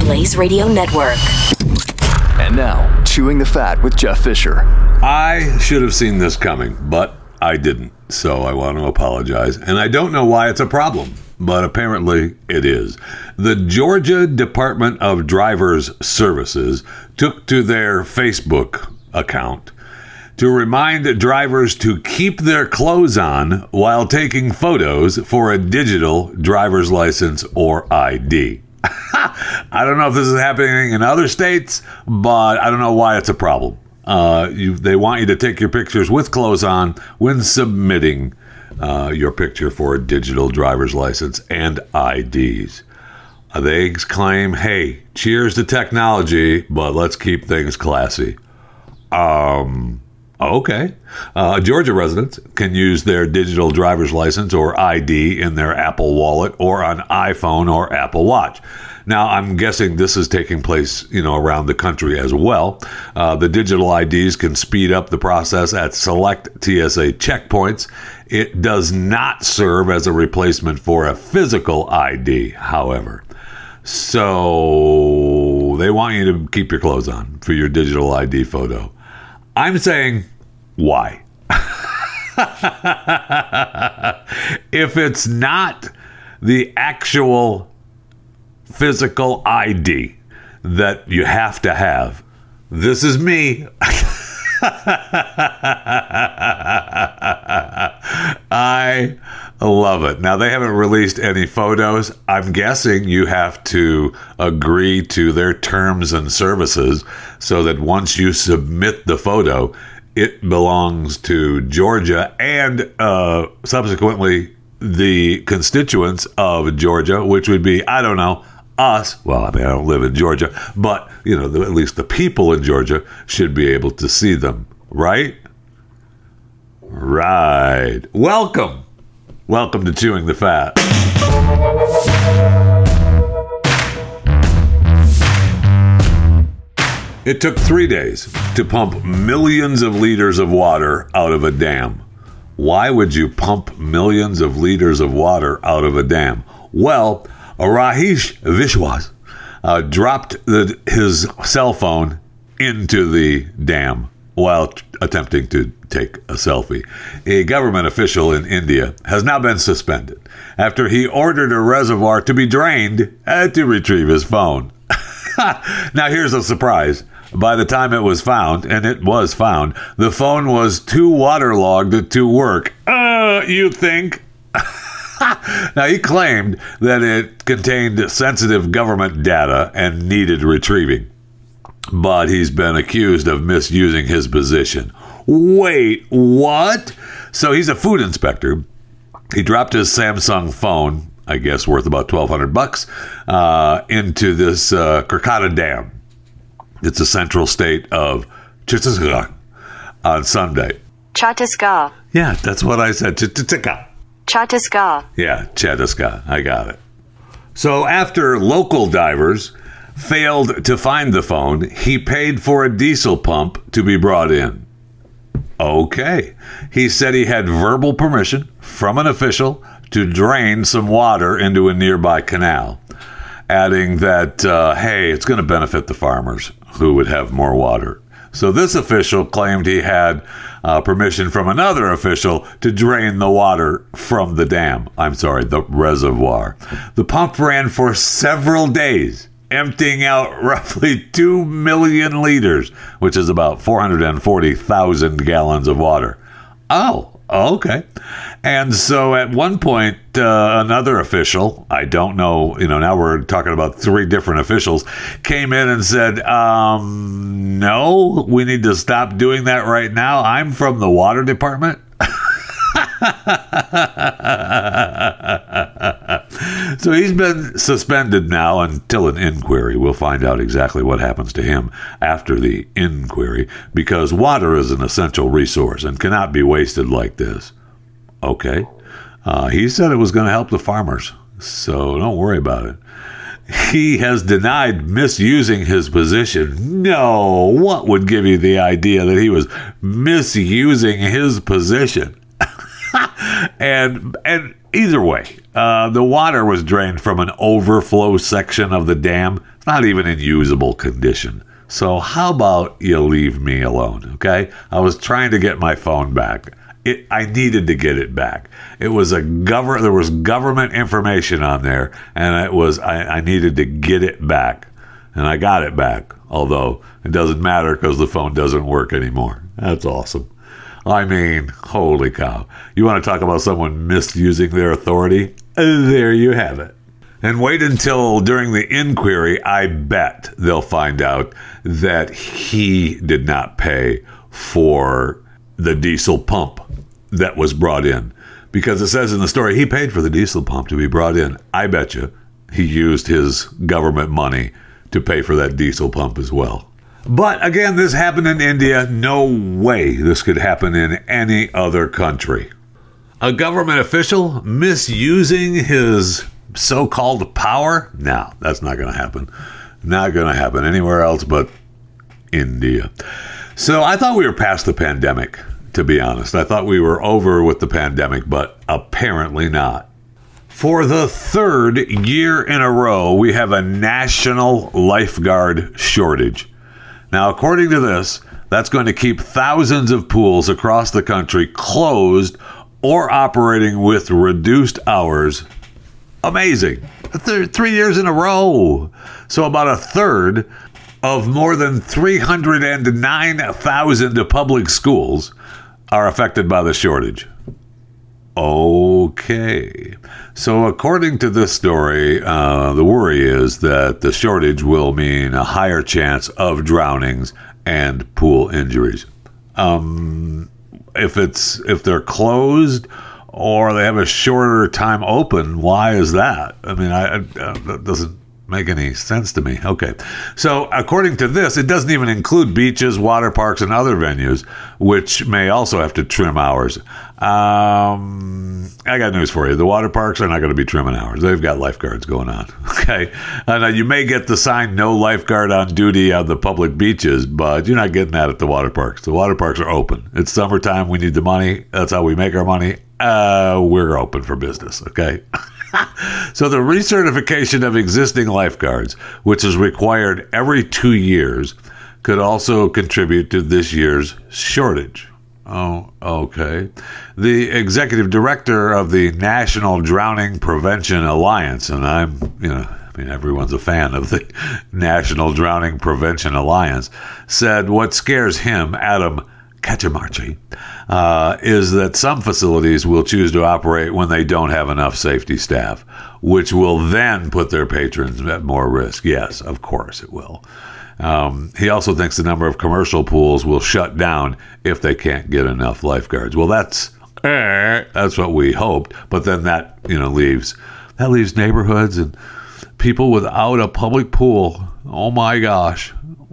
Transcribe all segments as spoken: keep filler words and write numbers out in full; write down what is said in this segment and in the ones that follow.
Blaze Radio Network. And now, Chewing the Fat with Jeff Fisher. I should have seen this coming, but I didn't. So I want to apologize. And I don't know why it's a problem, but apparently it is. The Georgia Department of Drivers Services took to their Facebook account to remind drivers to keep their clothes on while taking photos for a digital driver's license or I D. I don't know if this is happening in other states, but I don't know why it's a problem. Uh, you, they want you to take your pictures with clothes on when submitting uh, your picture for a digital driver's license and I Ds. Uh, they claim, hey, cheers to technology, but let's keep things classy. Um... Okay. Uh, Georgia residents can use their digital driver's license or I D in their Apple Wallet or on iPhone or Apple Watch. Now, I'm guessing this is taking place, you know, around the country as well. Uh, the digital I Ds can speed up the process at select T S A checkpoints. It does not serve as a replacement for a physical I D, however. So they want you to keep your clothes on for your digital I D photo. I'm saying, why? If it's not the actual physical I D that you have to have, this is me. I love it. Now, they haven't released any photos. I'm guessing you have to agree to their terms and services so that once you submit the photo, it belongs to Georgia and uh, subsequently the constituents of Georgia, which would be, I don't know, us. Well, I mean, I don't live in Georgia, but, you know, the, at least the people in Georgia should be able to see them, right? Right. Welcome. Welcome to Chewing the Fat. It took three days to pump millions of liters of water out of a dam. Why would you pump millions of liters of water out of a dam? Well, Rajesh Vishwas uh, dropped the, his cell phone into the dam while t- attempting to take a selfie. A government official in India has now been suspended after he ordered a reservoir to be drained uh, to retrieve his phone. Now, here's a surprise. By the time it was found, and it was found, the phone was too waterlogged to work. Uh, you think? Now, he claimed that it contained sensitive government data and needed retrieving, but he's been accused of misusing his position. Wait, what? So he's a food inspector. He dropped his Samsung phone, I guess worth about twelve hundred bucks, uh, into this uh, Kolkata Dam. It's a central state of Chhattisgarh on Sunday. Chhattisgarh. Yeah, that's what I said. Chhattisgarh. Chhattisgarh. Yeah, Chhattisgarh. I got it. So after local divers failed to find the phone, he paid for a diesel pump to be brought in. Okay. He said he had verbal permission from an official to drain some water into a nearby canal, adding that, uh, hey, it's going to benefit the farmers who would have more water. So this official claimed he had uh, permission from another official to drain the water from the dam. I'm sorry, the reservoir. The pump ran for several days, emptying out roughly two million liters, which is about four hundred forty thousand gallons of water. Oh, okay. And so at one point, uh, another official, I don't know, you know, now we're talking about three different officials, came in and said, um, no, we need to stop doing that right now. I'm from the water department. So he's been suspended now until an inquiry. We'll find out exactly what happens to him after the inquiry, because water is an essential resource and cannot be wasted like this. Okay. Uh, he said it was going to help the farmers, so don't worry about it. He has denied misusing his position. No, what would give you the idea that he was misusing his position? and and either way, Uh, the water was drained from an overflow section of the dam. It's not even in usable condition. So how about you leave me alone, okay? I was trying to get my phone back. It, I needed to get it back. It was a govern. There was government information on there, and it was I, I needed to get it back, and I got it back. Although it doesn't matter because the phone doesn't work anymore. That's awesome. I mean, holy cow! You want to talk about someone misusing their authority? There you have it. And wait until during the inquiry, I bet they'll find out that he did not pay for the diesel pump that was brought in. Because it says in the story, he paid for the diesel pump to be brought in. I bet you he used his government money to pay for that diesel pump as well. But again, this happened in India. No way this could happen in any other country. A government official misusing his so-called power? No, that's not going to happen. Not going to happen anywhere else but India. So I thought we were past the pandemic, to be honest. I thought we were over with the pandemic, but apparently not. For the third year in a row, we have a national lifeguard shortage. Now, according to this, that's going to keep thousands of pools across the country closed or operating with reduced hours. Amazing. Th- three years in a row. So about a third of more than three hundred nine thousand public schools are affected by the shortage. Okay. So according to this story, uh, the worry is that the shortage will mean a higher chance of drownings and pool injuries. Um, if it's if they're closed or they have a shorter time open, why is that? I mean, I, I, that doesn't make any sense to me. Okay. So according to this, it doesn't even include beaches, water parks, and other venues, which may also have to trim hours. Um, I got news for you. The water parks are not going to be trimming hours. They've got lifeguards going on. Okay. Uh, now, you may get the sign, no lifeguard on duty on the public beaches, but you're not getting that at the water parks. The water parks are open. It's summertime. We need the money. That's how we make our money. Uh, we're open for business. Okay. So the recertification of existing lifeguards, which is required every two years, could also contribute to this year's shortage. Oh, okay. The executive director of the National Drowning Prevention Alliance, and I'm, you know, I mean, everyone's a fan of the National Drowning Prevention Alliance, said what scares him, Adam Kachamarchi, uh, is that some facilities will choose to operate when they don't have enough safety staff, which will then put their patrons at more risk. Yes, of course it will. Um, he also thinks the number of commercial pools will shut down if they can't get enough lifeguards. Well, that's eh, that's what we hoped, but then that you know leaves that leaves neighborhoods and people without a public pool. Oh my gosh,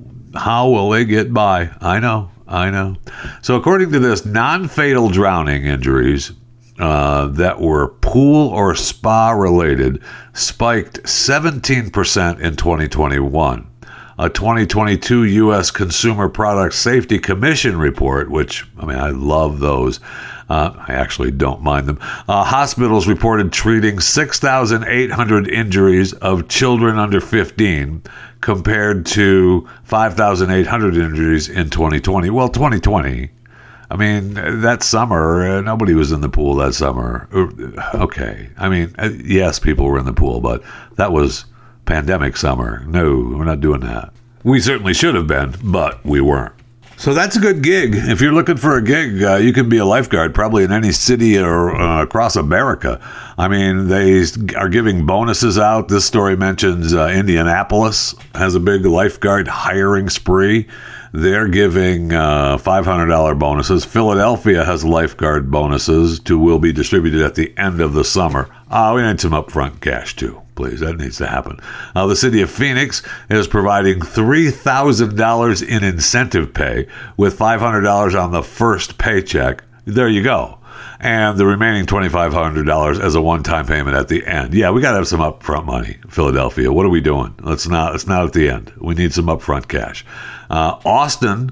how will they get by? I know. I know. So according to this, non-fatal drowning injuries uh, that were pool or spa related spiked seventeen percent in twenty twenty-one. A twenty twenty-two U S Consumer Product Safety Commission report, which, I mean, I love those. Uh, I actually don't mind them. Uh, hospitals reported treating six thousand eight hundred injuries of children under fifteen compared to five thousand eight hundred injuries in twenty twenty. Well, twenty twenty, I mean, that summer, uh, nobody was in the pool that summer. Okay. I mean, uh, yes, people were in the pool, but that was pandemic summer. No, we're not doing that. We certainly should have been, but we weren't. So that's a good gig. If you're looking for a gig, uh, you can be a lifeguard probably in any city or uh, across America. I mean, they are giving bonuses out. This story mentions uh, Indianapolis has a big lifeguard hiring spree. They're giving uh, five hundred dollars bonuses. Philadelphia has lifeguard bonuses to will be distributed at the end of the summer. Uh, we need some upfront cash too, please. That needs to happen. Uh, the city of Phoenix is providing three thousand dollars in incentive pay with five hundred dollars on the first paycheck. There you go. And the remaining twenty-five hundred dollars as a one-time payment at the end. Yeah, we got to have some upfront money, Philadelphia. What are we doing? Let's not, it's not at the end. We need some upfront cash. Uh, Austin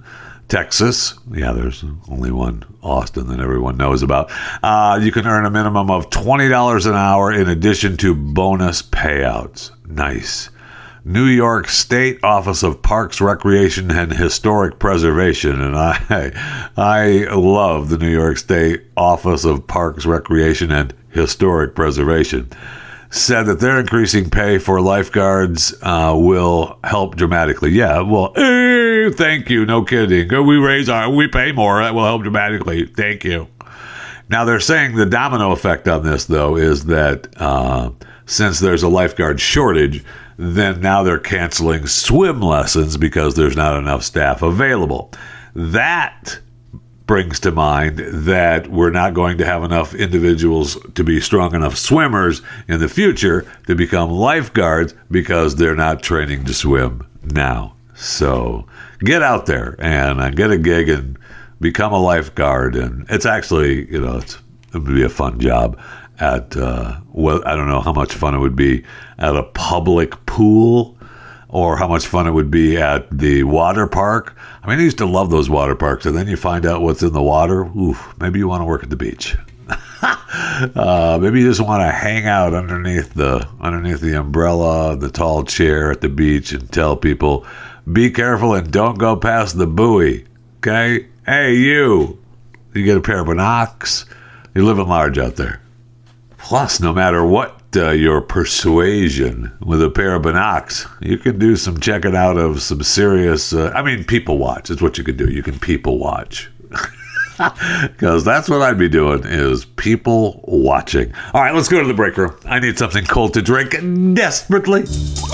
Texas. Yeah, there's only one Austin that everyone knows about. Uh, you can earn a minimum of twenty dollars an hour in addition to bonus payouts. Nice. New York State Office of Parks, Recreation, and Historic Preservation. And I I love the New York State Office of Parks, Recreation, and Historic Preservation. Said that their increasing pay for lifeguards uh, will help dramatically. Yeah, well, hey, thank you. No kidding. We raise our, we pay more. That will help dramatically. Thank you. Now, they're saying the domino effect on this, though, is that uh, since there's a lifeguard shortage, then now they're canceling swim lessons because there's not enough staff available. That brings to mind that we're not going to have enough individuals to be strong enough swimmers in the future to become lifeguards because they're not training to swim now. So get out there and get a gig and become a lifeguard. And it's actually, you know, it's, it would be a fun job. At uh, well, I don't know how much fun it would be at a public pool or how much fun it would be at the water park. I mean, I used to love those water parks, and then you find out what's in the water. Ooh, maybe you want to work at the beach. uh, maybe you just want to hang out underneath the underneath the umbrella, the tall chair at the beach, and tell people, be careful and don't go past the buoy. Okay? Hey, you. You get a pair of binocs. You're living large out there. Plus, no matter what uh, your persuasion with a pair of binocs, you can do some checking out of some serious, uh, I mean, people watch. It's what you can do. You can people watch. Because that's what I'd be doing, is people watching. All right, let's go to the break room. I need something cold to drink desperately.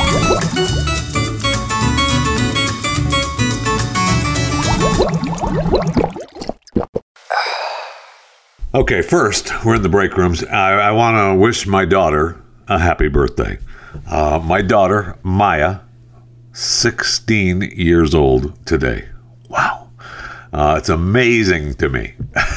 Okay, first, we're in the break rooms. I, I want to wish my daughter a happy birthday. Uh, my daughter, Maya, sixteen years old today. Wow. Uh, it's amazing to me.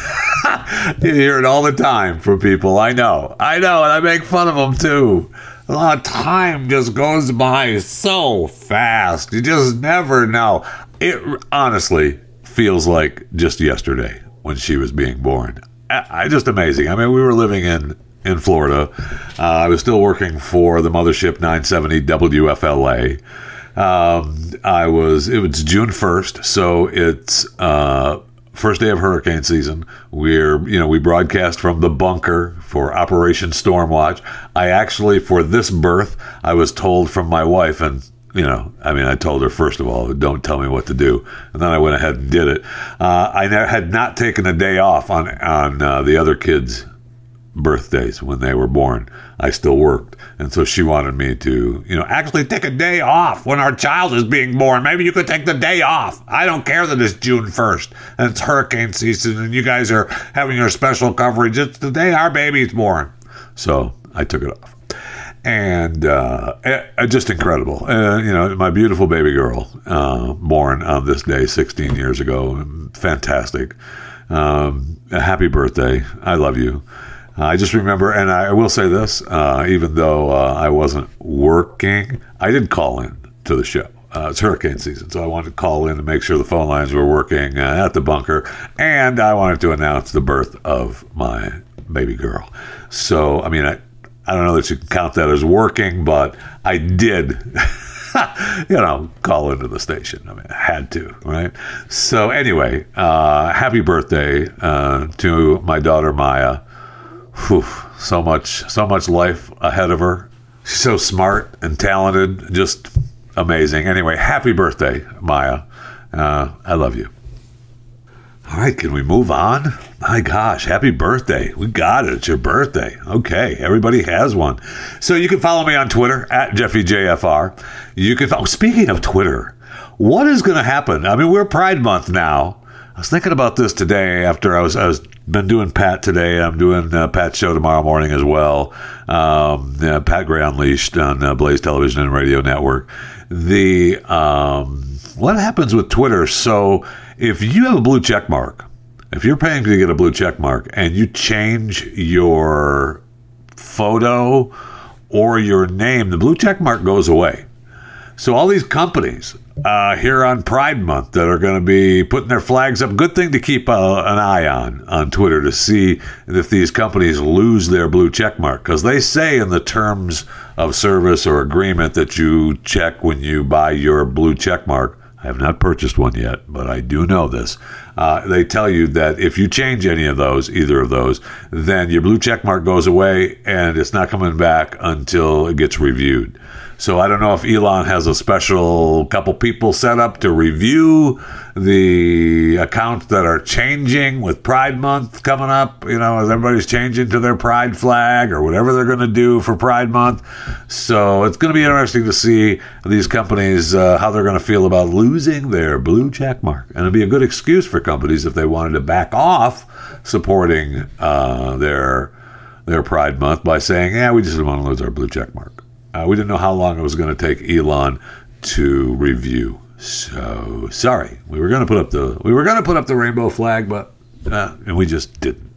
You hear it all the time from people. I know. I know, and I make fun of them, too. A lot of time just goes by so fast. You just never know. It honestly feels like just yesterday when she was being born. I, just amazing. I mean, we were living in, in Florida. Uh, I was still working for the mothership nine seventy W F L A. Um, I was, it was June first, so it's uh, first day of hurricane season. We're, you know, we broadcast from the bunker for Operation Stormwatch. I actually, for this birth, I was told from my wife, and you know, I mean, I told her, first of all, don't tell me what to do. And then I went ahead and did it. Uh, I had not taken a day off on, on uh, the other kids' birthdays when they were born. I still worked. And so she wanted me to, you know, actually take a day off when our child is being born. Maybe you could take the day off. I don't care that it's June first and it's hurricane season and you guys are having your special coverage. It's the day our baby's born. So I took it off. And uh, uh, just incredible. Uh, you know, my beautiful baby girl, uh, born on this day sixteen years ago. Fantastic. Um, happy birthday. I love you. Uh, I just remember, and I will say this, uh, even though uh, I wasn't working, I did call in to the show. Uh, it's hurricane season, so I wanted to call in to make sure the phone lines were working uh, at the bunker. And I wanted to announce the birth of my baby girl. So, I mean, I... I don't know that you can count that as working, but I did, you know, call into the station. I mean, I had to, right? So anyway, uh, happy birthday uh, to my daughter, Maya. Whew, so much, so much life ahead of her. She's so smart and talented, just amazing. Anyway, happy birthday, Maya. Uh, I love you. All right, can we move on? My gosh, happy birthday. We got it. It's your birthday. Okay, everybody has one. So you can follow me on Twitter, at Jeffy J F R. You can follow, speaking of Twitter, what is going to happen? I mean, we're Pride Month now. I was thinking about this today after I was, I was been doing Pat today. I'm doing uh, Pat's show tomorrow morning as well. Um, uh, Pat Gray Unleashed on uh, Blaze Television and Radio Network. The um, what happens with Twitter? So if you have a blue check mark, if you're paying to get a blue check mark and you change your photo or your name, the blue check mark goes away. So all these companies uh, here on Pride Month that are going to be putting their flags up, good thing to keep uh, an eye on on Twitter to see if these companies lose their blue check mark, because they say in the terms of service or agreement that you check when you buy your blue check mark. I have not purchased one yet, but I do know this. Uh, they tell you that if you change any of those, either of those, then your blue check mark goes away and it's not coming back until it gets reviewed. So I don't know if Elon has a special couple people set up to review the accounts that are changing with Pride Month coming up, you know, as everybody's changing to their Pride flag or whatever they're going to do for Pride Month. So it's going to be interesting to see these companies, uh, how they're going to feel about losing their blue check mark. And it'd be a good excuse for companies if they wanted to back off supporting uh, their their Pride Month by saying, yeah, we just didn't want to lose our blue check mark. Uh, we didn't know how long it was going to take Elon to review. So sorry, we were going to put up the we were going to put up the rainbow flag, but uh, and we just didn't.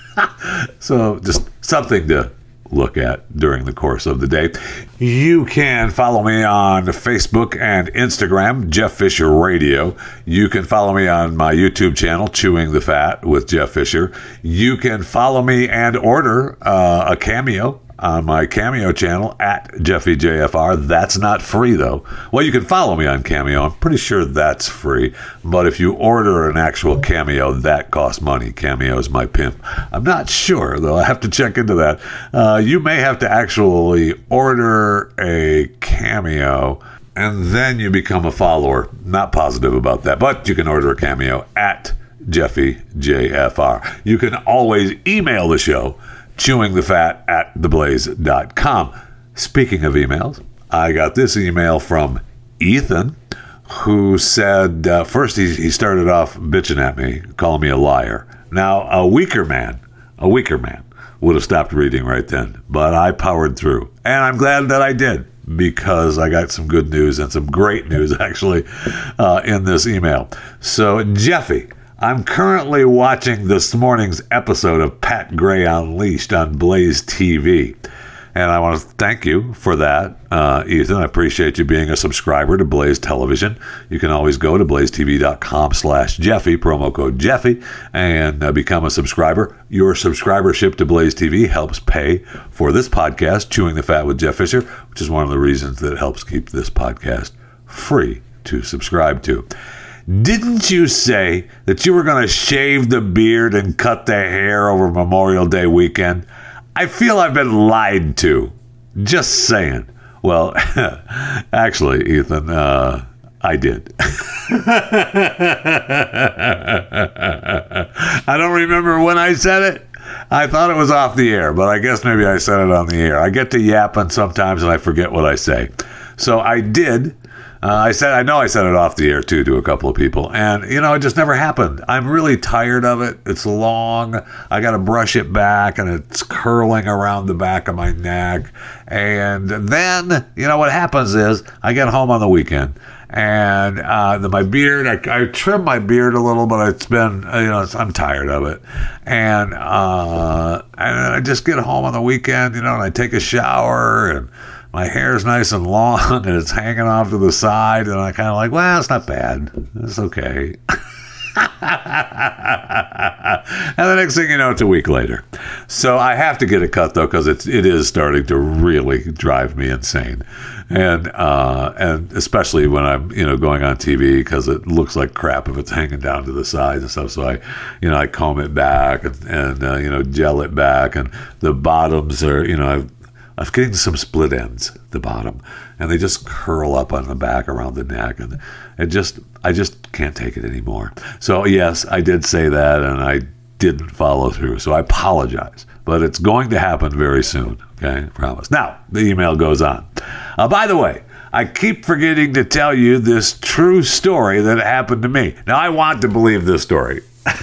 So just something to look at during the course of the day. You can follow me on Facebook and Instagram, Jeff Fisher Radio. You can follow me on my YouTube channel, Chewing the Fat with Jeff Fisher. You can follow me and order uh, a Cameo on my Cameo channel at Jeffy J F R. That's not free, though. Well, you can follow me on Cameo. I'm pretty sure that's free. But if you order an actual Cameo, that costs money. Cameo is my pimp. I'm not sure, though. I have to check into that. Uh, you may have to actually order a Cameo, and then you become a follower. Not positive about that. But you can order a Cameo at Jeffy J F R. You can always email the show, chewing the fat at the blaze dot com. Speaking of emails, I got this email from Ethan, who said, uh, first he, he started off bitching at me, calling me a liar. Now, a weaker man, a weaker man would have stopped reading right then, but I powered through. And I'm glad that I did, because I got some good news and some great news, actually, uh, in this email. So, Jeffy, I'm currently watching this morning's episode of Pat Gray Unleashed on Blaze T V. And I want to thank you for that, uh, Ethan. I appreciate you being a subscriber to Blaze Television. You can always go to blaze t v dot com slash Jeffy, promo code Jeffy, and uh, become a subscriber. Your subscribership to Blaze T V helps pay for this podcast, Chewing the Fat with Jeff Fisher, which is one of the reasons that helps keep this podcast free to subscribe to. Didn't you say that you were going to shave the beard and cut the hair over Memorial Day weekend? I feel I've been lied to. Just saying. Well, actually, Ethan, uh, I did. I don't remember when I said it. I thought it was off the air, but I guess maybe I said it on the air. I get to yapping sometimes and I forget what I say. So I did. Uh, I said, I know I said it off the air, too, to a couple of people. And, you know, it just never happened. I'm really tired of it. It's long. I got to brush it back, and it's curling around the back of my neck. And then, you know, what happens is I get home on the weekend, and uh, the, my beard, I, I trim my beard a little, but it's been, you know, it's, I'm tired of it. And, uh, and I just get home on the weekend, you know, and I take a shower, and my hair's nice and long, and it's hanging off to the side, and I kind of like, well, it's not bad. It's okay. And the next thing you know, it's a week later. So I have to get it cut, though, because it, it is starting to really drive me insane. And uh, and especially when I'm, you know, going on T V, because it looks like crap if it's hanging down to the sides and stuff. So I, you know, I comb it back and, and uh, you know, gel it back. And the bottoms are, you know, I've I'm getting some split ends at the bottom, and they just curl up on the back around the neck, and it just, I just can't take it anymore. So yes, I did say that, and I didn't follow through, so I apologize, but it's going to happen very soon, okay, I promise. Now, the email goes on. Uh, by the way, I keep forgetting to tell you this true story that happened to me. Now, I want to believe this story,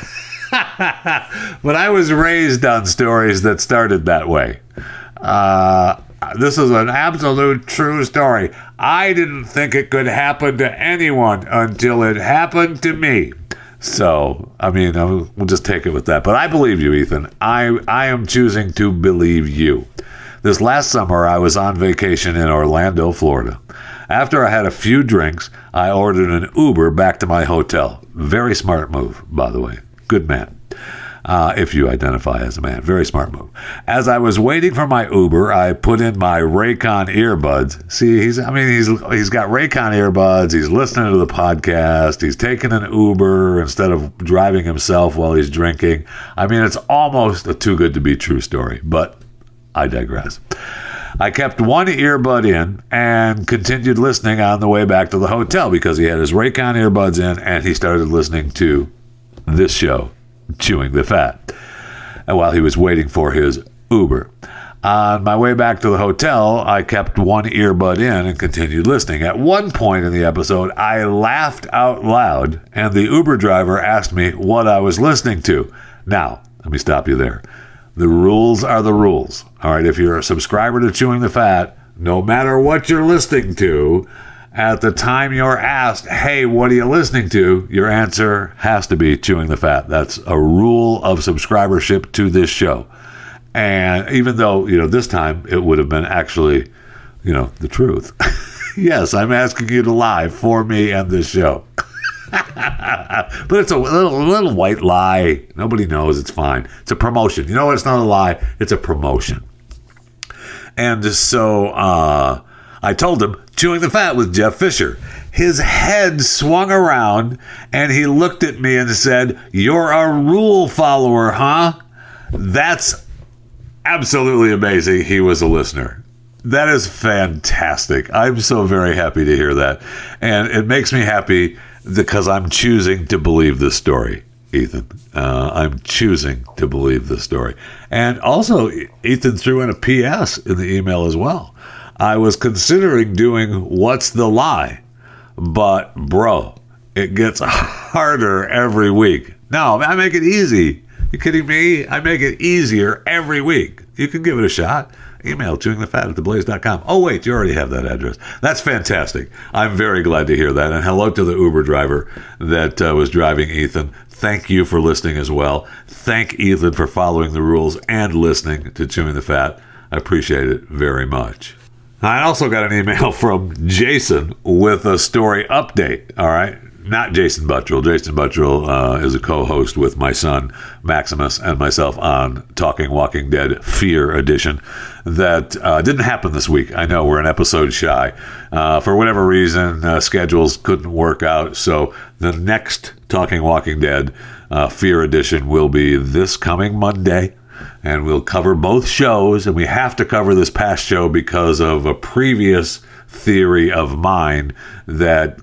but I was raised on stories that started that way. Uh, this is an absolute true story. I didn't think it could happen to anyone until it happened to me. So, I mean, we'll just take it with that. But I believe you, Ethan. I, I am choosing to believe you. This last summer, I was on vacation in Orlando, Florida. After I had a few drinks, I ordered an Uber back to my hotel. Very smart move, by the way. Good man. Uh, if you identify as a man. Very smart move. As I was waiting for my Uber, I put in my Raycon earbuds. See, he's, I mean, he's he's got Raycon earbuds. He's listening to the podcast. He's taking an Uber instead of driving himself while he's drinking. I mean, it's almost a too good to be true story, but I digress. I kept one earbud in and continued listening on the way back to the hotel because he had his Raycon earbuds in and he started listening to this show, Chewing the Fat, and while he was waiting for his Uber. On my way back to the hotel, I kept one earbud in and continued listening. At one point in the episode, I laughed out loud, and the Uber driver asked me what I was listening to. Now, let me stop you there. The rules are the rules. All right, if you're a subscriber to Chewing the Fat, no matter what you're listening to, at the time you're asked, hey, what are you listening to? Your answer has to be Chewing the Fat. That's a rule of subscribership to this show. And even though, you know, this time it would have been actually, you know, the truth. Yes, I'm asking you to lie for me and this show. But it's a little, little white lie. Nobody knows. It's fine. It's a promotion. You know what? It's not a lie. It's a promotion. And so uh, I told him, Chewing the Fat with Jeff Fisher. His head swung around and he looked at me and said, you're a rule follower, huh? That's absolutely amazing. He was a listener. That is fantastic. I'm so very happy to hear that. And it makes me happy because I'm choosing to believe this story, Ethan. Uh, I'm choosing to believe this story. And also, Ethan threw in a P S in the email as well. I was considering doing What's the Lie? But, bro, it gets harder every week. No, I make it easy. You kidding me? I make it easier every week. You can give it a shot. Email chewingthefat at theblaze dot com. Oh, wait, you already have that address. That's fantastic. I'm very glad to hear that. And hello to the Uber driver that uh, was driving Ethan. Thank you for listening as well. Thank Ethan for following the rules and listening to Chewing the Fat. I appreciate it very much. I also got an email from Jason with a story update. All right. Not Jason Buttrill. Jason Buttrill uh, is a co-host with my son, Maximus, and myself on Talking Walking Dead Fear Edition. That uh, didn't happen this week. I know we're an episode shy. Uh, for whatever reason, uh, schedules couldn't work out. So the next Talking Walking Dead uh, Fear Edition will be this coming Monday. And we'll cover both shows. And we have to cover this past show because of a previous theory of mine that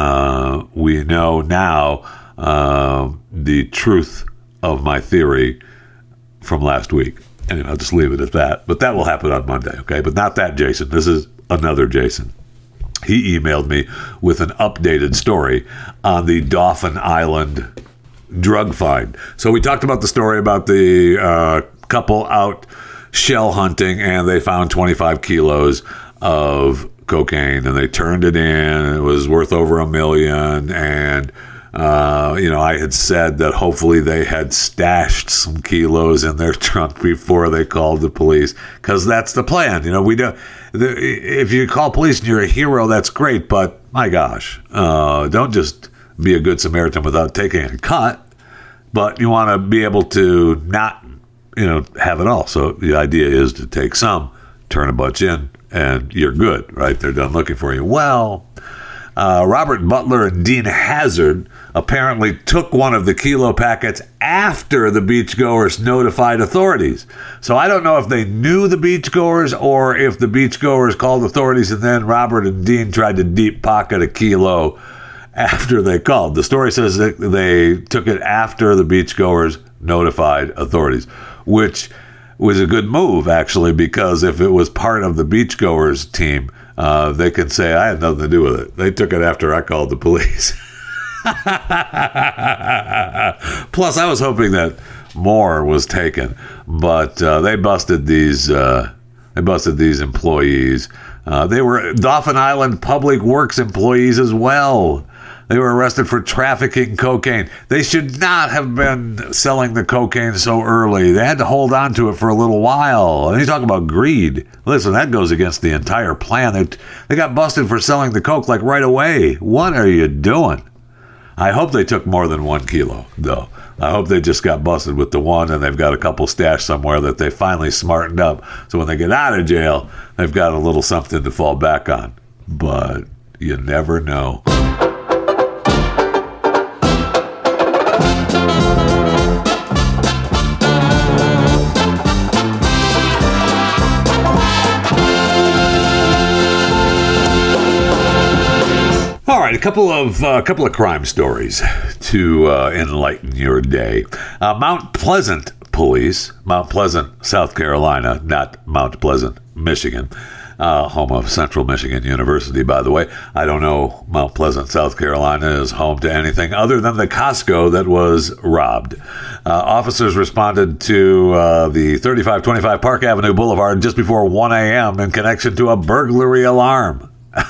Uh, we know now uh, the truth of my theory from last week. Anyway, I'll just leave it at that. But that will happen on Monday, okay? But not that Jason. This is another Jason. He emailed me with an updated story on the Dauphin Island drug find. So we talked about the story about the uh, couple out shell hunting, and they found twenty-five kilos of cocaine, and they turned it in. It was worth over a million. And, uh, you know, I had said that hopefully they had stashed some kilos in their trunk before they called the police, because that's the plan. You know, we don't, the, if you call police and you're a hero, that's great. But my gosh, uh, don't just be a good Samaritan without taking a cut, but you want to be able to not, you know, have it all. So the idea is to take some, turn a bunch in, and you're good, right? They're done looking for you. Well, uh, Robert Butler and Dean Hazard apparently took one of the kilo packets after the beachgoers notified authorities. So I don't know if they knew the beachgoers or if the beachgoers called authorities and then Robert and Dean tried to deep pocket a kilo after they called. The story says that they took it after the beachgoers notified authorities, which was a good move, actually, because if it was part of the beachgoers team, uh, they could say, I had nothing to do with it. They took it after I called the police. Plus, I was hoping that more was taken, but uh, they busted these uh, they busted these employees. Uh, they were Dauphin Island Public Works employees as well. They were arrested for trafficking cocaine. They should not have been selling the cocaine so early. They had to hold on to it for a little while. And you talk about greed. Listen, that goes against the entire plan. They, they got busted for selling the coke like right away. What are you doing? I hope they took more than one kilo, though. I hope they just got busted with the one and they've got a couple stashed somewhere that they finally smartened up. So when they get out of jail, they've got a little something to fall back on. But you never know. All right, a couple of a uh, couple of crime stories to uh, enlighten your day. Uh, Mount Pleasant Police, Mount Pleasant, South Carolina, not Mount Pleasant, Michigan, uh, home of Central Michigan University, by the way. I don't know Mount Pleasant, South Carolina is home to anything other than the Costco that was robbed. Uh, officers responded to uh, the thirty-five twenty-five Park Avenue Boulevard just before one a.m. in connection to a burglary alarm.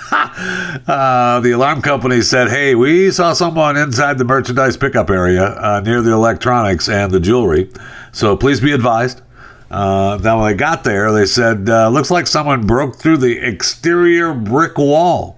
uh, the alarm company said, hey, we saw someone inside the merchandise pickup area uh, near the electronics and the jewelry. So please be advised. Uh, now, when they got there, they said, uh, looks like someone broke through the exterior brick wall.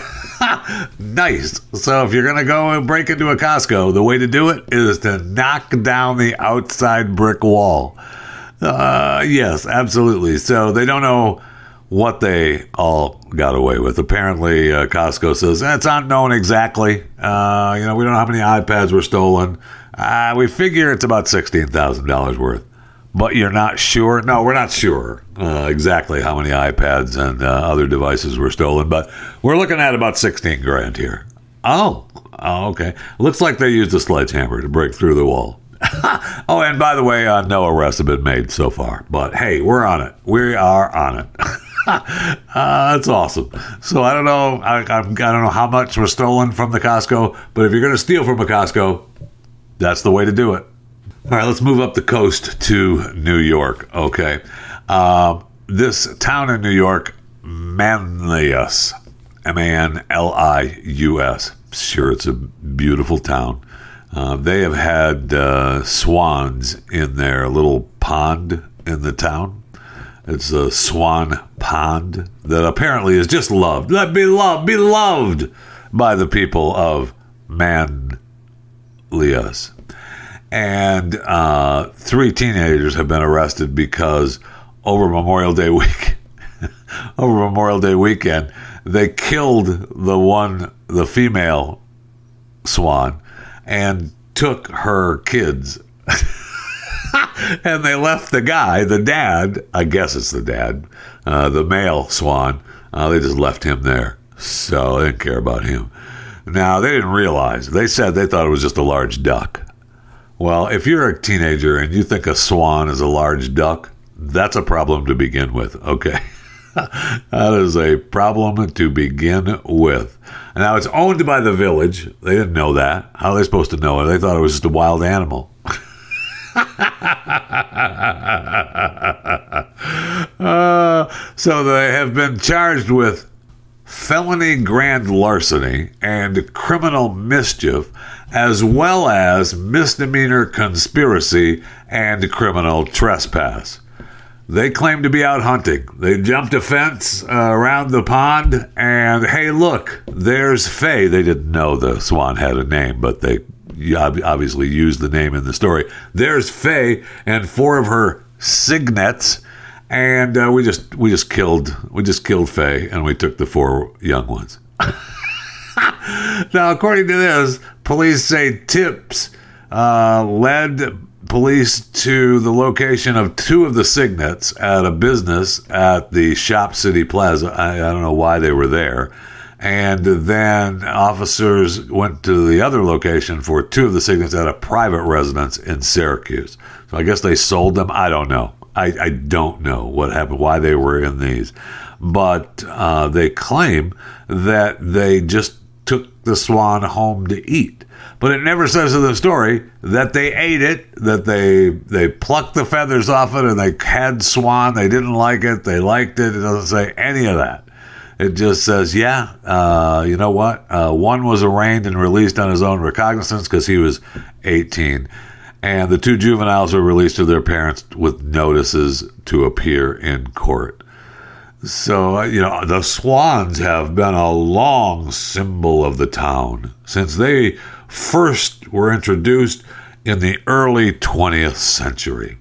Nice. So if you're going to go and break into a Costco, the way to do it is to knock down the outside brick wall. Uh, yes, absolutely. So they don't know what they all got away with. Apparently, uh, Costco says, it's unknown exactly. Uh, you know, we don't know how many iPads were stolen. Uh, we figure it's about sixteen thousand dollars worth. But you're not sure? No, we're not sure uh, exactly how many iPads and uh, other devices were stolen, but we're looking at about sixteen grand here. Oh, oh okay. Looks like they used a sledgehammer to break through the wall. Oh, and by the way, uh, no arrests have been made so far. But hey, we're on it. We are on it. uh, that's awesome. So I don't know. I, I, I don't know how much was stolen from the Costco, but if you're going to steal from a Costco, that's the way to do it. All right, let's move up the coast to New York. Okay, uh, this town in New York, Manlius, M A N L I U S. Sure, it's a beautiful town. Uh, they have had uh, swans in their little pond in the town. It's a swan pond that apparently is just loved. Let be loved, be loved by the people of Manlius. And uh, three teenagers have been arrested because over Memorial Day week, over Memorial Day weekend, they killed the one, the female swan, and took her kids. And they left the guy, the dad, I guess it's the dad, uh, the male swan, uh, they just left him there. So they didn't care about him. Now, they didn't realize. They said they thought it was just a large duck. Well, if you're a teenager and you think a swan is a large duck, that's a problem to begin with, okay? That is a problem to begin with. Now, it's owned by the village. They didn't know that. How are they supposed to know it? They thought it was just a wild animal. uh, so they have been charged with felony grand larceny and criminal mischief, as well as misdemeanor conspiracy and criminal trespass. They claim to be out hunting. They jumped a fence uh, around the pond, and hey, look, there's Faye. They didn't know the swan had a name, but they obviously used the name in the story. There's Faye and four of her cygnets, and uh, we just we just killed we just killed Faye, and we took the four young ones. Now, according to this, police say tips uh, led police to the location of two of the cygnets at a business at the Shop City Plaza. I, I don't know why they were there. And then officers went to the other location for two of the cygnets at a private residence in Syracuse. So I guess they sold them. I don't know. I, I don't know what happened, why they were in these. But uh, they claim that they just took the swan home to eat. But it never says in the story that they ate it, that they they plucked the feathers off it and they had swan. They didn't like it. They liked it. It doesn't say any of that. It just says, yeah, uh, you know what? Uh, one was arraigned and released on his own recognizance because he was eighteen. And the two juveniles were released to their parents with notices to appear in court. So, you know, the Swans have been a long symbol of the town since they first were introduced in the early twentieth century.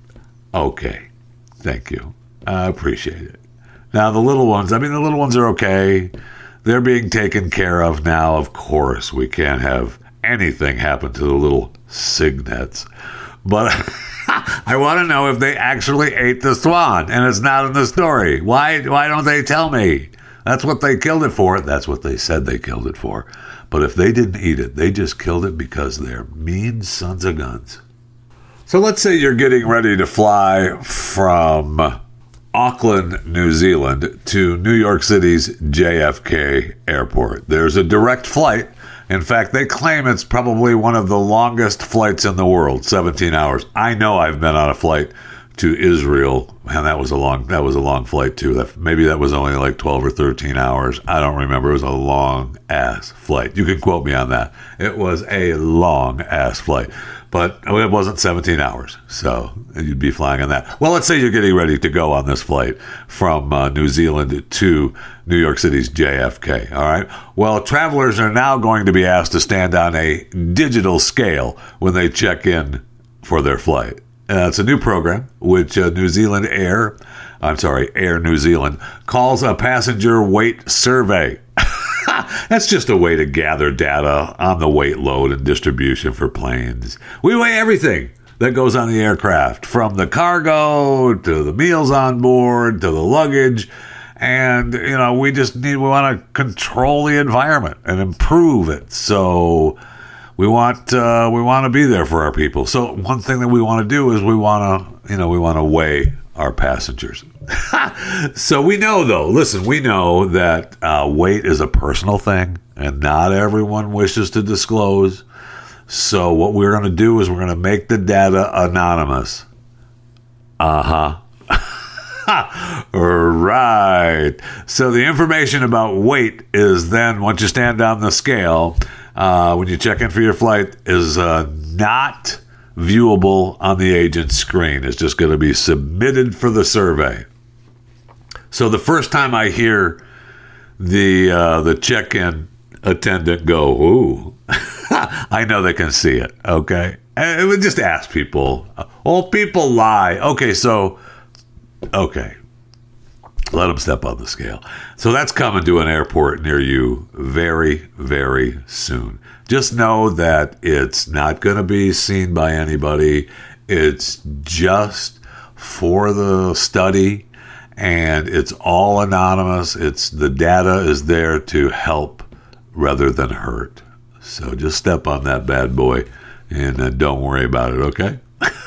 Okay, thank you. I appreciate it. Now, the little ones, I mean, the little ones are okay. They're being taken care of now. Of course, we can't have anything happen to the little cygnets. But I want to know if they actually ate the swan, and it's not in the story. Why, why don't they tell me? That's what they killed it for. That's what they said they killed it for. But if they didn't eat it, they just killed it because they're mean sons of guns. So let's say you're getting ready to fly from Auckland, New Zealand to New York City's J F K Airport. There's a direct flight. In fact, they claim it's probably one of the longest flights in the world, seventeen hours. I know I've been on a flight to Israel, and that was a long that was a long flight too. That, maybe that was only like twelve or thirteen hours. I don't remember. It was a long ass flight. You can quote me on that. It was a long ass flight. But it wasn't seventeen hours, so you'd be flying on that. Well, let's say you're getting ready to go on this flight from uh, New Zealand to New York City's J F K, all right? Well, travelers are now going to be asked to stand on a digital scale when they check in for their flight. Uh, it's a new program, which uh, New Zealand Air, I'm sorry, Air New Zealand, calls a passenger weight survey. That's just a way to gather data on the weight load and distribution for planes. We weigh everything that goes on the aircraft, from the cargo to the meals on board to the luggage. And, you know, we just need, we want to control the environment and improve it. So we want, uh, we want to be there for our people. So one thing that we want to do is we want to, you know, we want to weigh our passengers. So we know, though, listen, we know that uh, weight is a personal thing and not everyone wishes to disclose. So what we're going to do is we're going to make the data anonymous. Uh-huh. Right. So the information about weight is then, once you stand on the scale, uh, when you check in for your flight, is uh, not viewable on the agent's screen. It's just going to be submitted for the survey. So the first time I hear the uh, the check-in attendant go, ooh, I know they can see it, okay? And it would just ask people. Oh, people lie. Okay, so, okay. Let them step on the scale. So that's coming to an airport near you very, very soon. Just know that it's not going to be seen by anybody. It's just for the study, and it's all anonymous. It's the data is there to help rather than hurt. So just step on that bad boy and uh, don't worry about it, okay?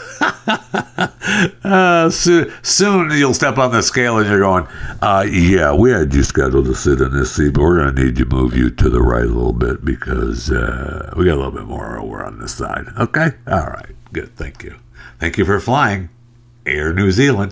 uh, soon, soon you'll step on the scale and you're going, uh, yeah, we had you scheduled to sit in this seat, but we're going to need to move you to the right a little bit because uh, we got a little bit more over on this side. Okay? All right. Good. Thank you. Thank you for flying Air New Zealand.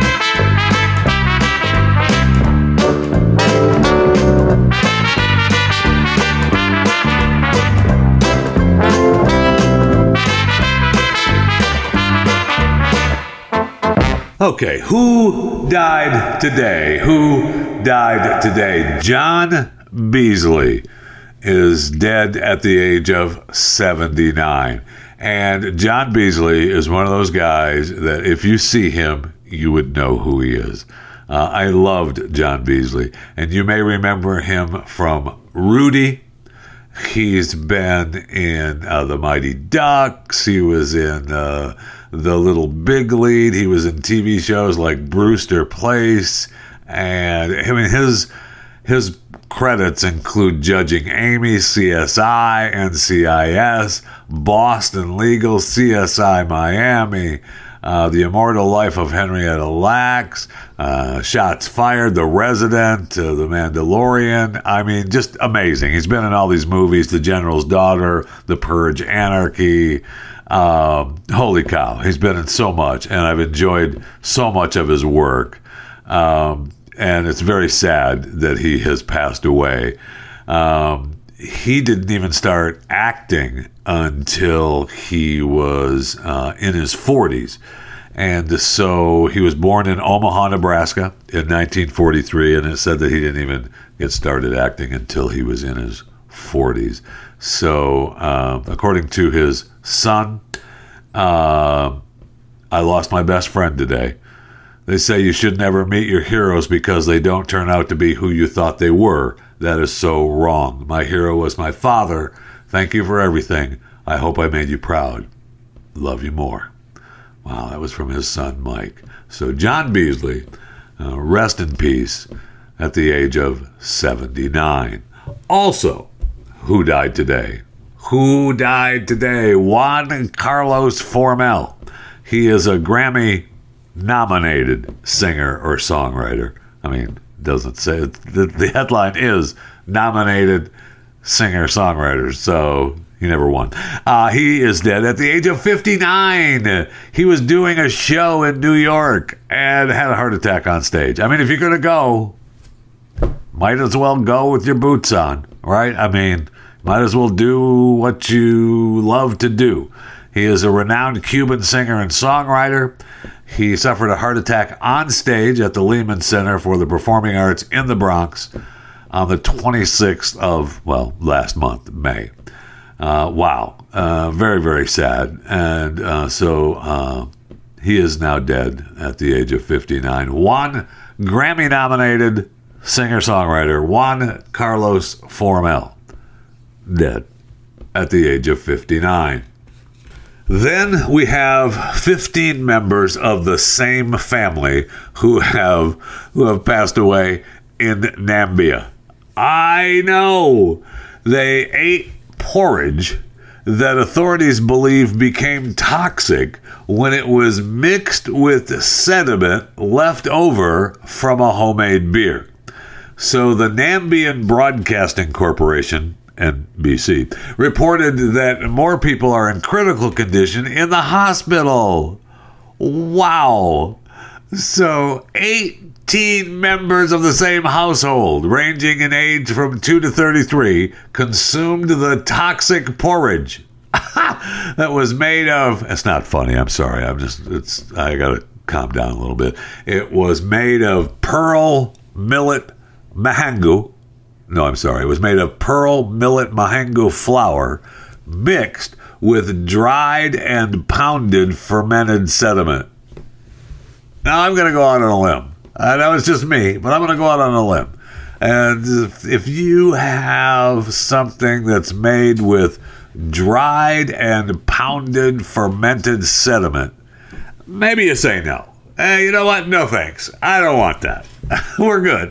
Okay, who died today? Who died today? John Beasley is dead at the age of seventy-nine. And John Beasley is one of those guys that if you see him, you would know who he is. Uh, I loved John Beasley. And you may remember him from Rudy. He's been in uh, The Mighty Ducks. He was in uh, The Little Big Lead. He was in T V shows like Brewster Place. And I mean, his his credits include Judging Amy, C S I, N C I S, Boston Legal, C S I Miami, uh, The Immortal Life of Henrietta Lacks, uh, Shots Fired, The Resident, uh, The Mandalorian. I mean, just amazing. He's been in all these movies, The General's Daughter, The Purge, Anarchy. Um, holy cow, he's been in so much, and I've enjoyed so much of his work. Um, and it's very sad that he has passed away. Um, he didn't even start acting until he was uh, in his forties. And so he was born in Omaha, Nebraska in nineteen forty-three, and it said that he didn't even get started acting until he was in his forties. So uh, according to his son, uh, I lost my best friend today. They say you should never meet your heroes because they don't turn out to be who you thought they were. That is so wrong. My hero was my father. Thank you for everything. I hope I made you proud. Love you more. Wow, that was from his son, Mike. So John Beasley, uh, rest in peace at the age of seventy-nine. Also, who died today? Who died today? Juan Carlos Formel. He is a Grammy-nominated singer or songwriter. I mean, doesn't say it. The, the headline is nominated singer-songwriter, so he never won. Uh, he is dead at the age of fifty-nine. He was doing a show in New York and had a heart attack on stage. I mean, if you're going to go, might as well go with your boots on, right? I mean, might as well do what you love to do. He is a renowned Cuban singer and songwriter. He suffered a heart attack on stage at the Lehman Center for the Performing Arts in the Bronx on the twenty-sixth of, well, last month, May. Uh, wow. Uh, very, very sad. And uh, so uh, he is now dead at the age of fifty-nine. Juan Grammy-nominated singer-songwriter Juan Carlos Formel, dead at the age of fifty-nine. Then we have fifteen members of the same family who have who have passed away in Namibia. I know. They ate porridge that authorities believe became toxic when it was mixed with sediment left over from a homemade beer. So the Namibian Broadcasting Corporation, N B C, reported that more people are in critical condition in the hospital. Wow. So eighteen members of the same household, ranging in age from two to thirty-three, consumed the toxic porridge that was made of, it's not funny, I'm sorry, I'm just, it's, I gotta calm down a little bit. It was made of pearl millet mahangu. No, I'm sorry. It was made of pearl millet mahangu flour mixed with dried and pounded fermented sediment. Now, I'm going to go out on a limb. I know it's just me, but I'm going to go out on a limb. And if, if you have something that's made with dried and pounded fermented sediment, maybe you say no. Hey, you know what? No thanks. I don't want that. We're good.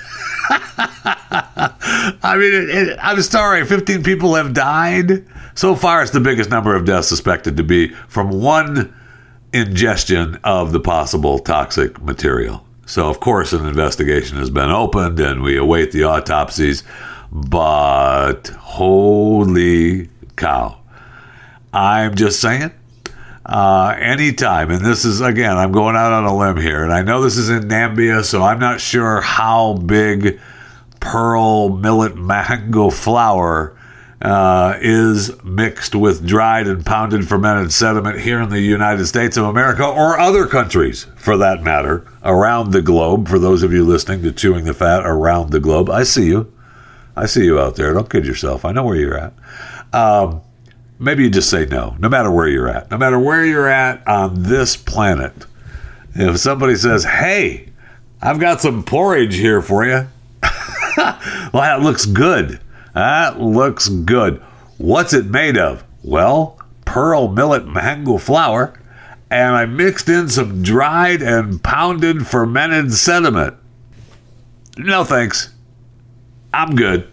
I mean, it, it, I'm sorry, fifteen people have died. So far, it's the biggest number of deaths suspected to be from one ingestion of the possible toxic material. So, of course, an investigation has been opened, and we await the autopsies. But holy cow. I'm just saying, uh, anytime, and this is, again, I'm going out on a limb here, and I know this is in Namibia, so I'm not sure how big pearl millet mahangu flour uh, is mixed with dried and pounded fermented sediment here in the United States of America, or other countries, for that matter, around the globe. For those of you listening to Chewing the Fat around the globe, I see you. I see you out there. Don't kid yourself. I know where you're at. Um, maybe you just say no, no matter where you're at. No matter where you're at on this planet. If somebody says, hey, I've got some porridge here for you. Well, that looks good. That looks good. What's it made of? Well, pearl millet mahangu flour, and I mixed in some dried and pounded fermented sediment. No thanks. I'm good.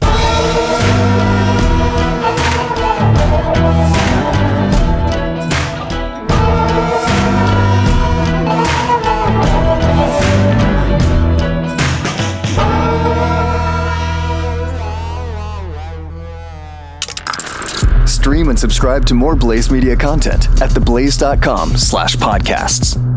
Stream and subscribe to more Blaze Media content at theblaze dot com slash podcasts.